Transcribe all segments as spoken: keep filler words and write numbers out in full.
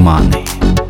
Mani.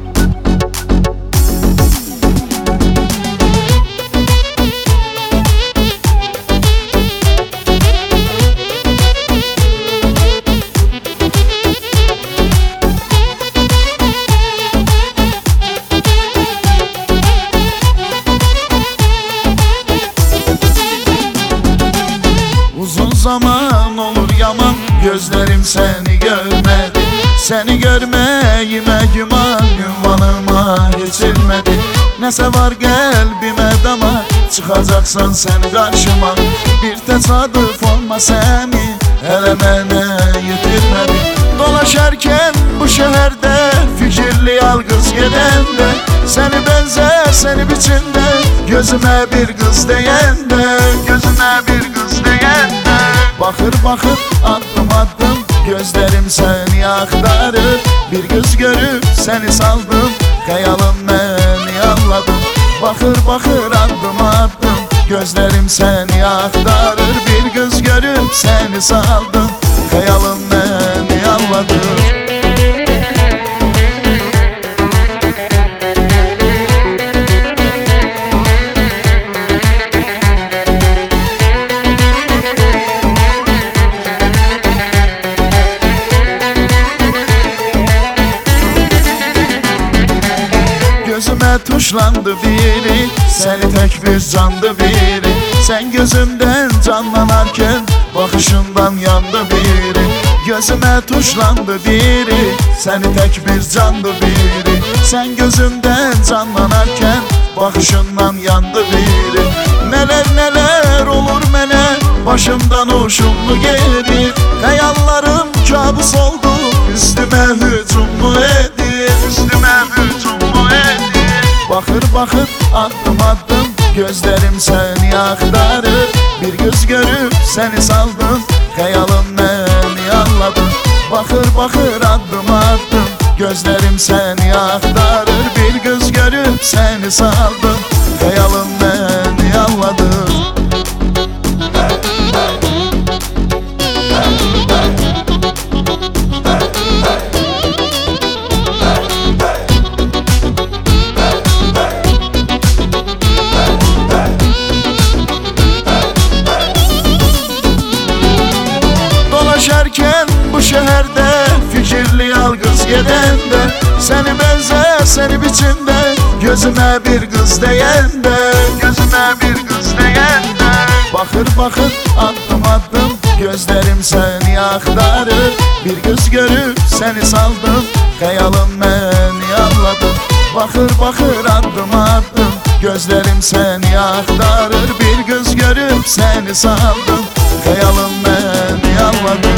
Uzun zaman olur yaman, gözlerim seni görmedi. Seni görmeyime güman, ünvanıma geçilmedi. Nese var kalbime damar, çıkacaksan sen karşıma. Bir tesadüf olma seni, hele mene yitirmedi. Dolaşarken bu şehirde, fikirli yalgız gedende. Seni benzer, seni biçimde, gözüme bir kız deyende. Gözüme bir kız deyende. Bakır bakır adım adım, gözlerim seni aktarır. Bir göz görüp seni saldım, hayalım beni anladım. Bakır bakır adım adım, gözlerim seni aktarır. Bir göz görüp seni saldım, hayalım beni anladım. Gözüme tuşlandı biri, seni tek bir candı biri. Sen gözümden canlanarken, bakışından yandı biri. Gözüme tuşlandı biri, seni tek bir candı biri. Sen gözümden canlanarken, bakışından yandı biri. Neler neler olur mene, başımdan hoşumlu gelir. Hayallarım kabus oldu, üstüme hücumlu edir. Üstüme hücumlu edir. Bakır bakır adım adım, gözlerim seni aktarır. Bir göz görüp seni saldım, hayalım beni anladım. Bakır bakır adım adım, gözlerim seni aktarır. Bir göz görüp seni saldım, hayalım beni anladım. Dolaşarken bu şehirde, fikirli yalgız gedende. Seni benzer, seni biçimde, gözüme bir kız deyende. Gözüme bir kız deyende. Bakır bakır adım adım, gözlerim seni aktarır. Bir göz görüp seni saldım, hayalım beni anladım. Bakır bakır adım adım, gözlerim seni aktarır. Bir göz görüp seni saldım, hayalım beni anladım.